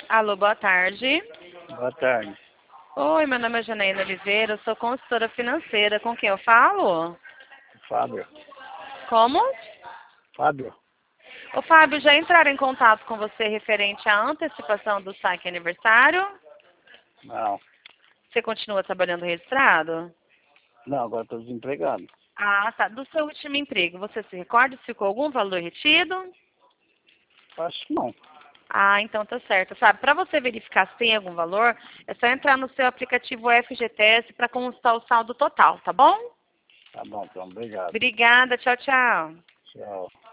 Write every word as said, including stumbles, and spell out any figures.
Alô, boa tarde. Boa tarde. Oi, meu nome é Janaína Oliveira, eu sou consultora financeira. Com quem eu falo? Fábio. Como? Fábio? Ô, Fábio, já entraram em contato com você referente à antecipação do saque aniversário? Não. Você continua trabalhando registrado? Não, agora estou desempregado. Ah, tá. Do seu último emprego, você se recorda se ficou algum valor retido? Acho que não. Ah, então tá certo. Sabe, para você verificar se tem algum valor, é só entrar no seu aplicativo F G T S para consultar o saldo total, tá bom? Tá bom, então. Obrigado. Obrigada, tchau, tchau. Tchau.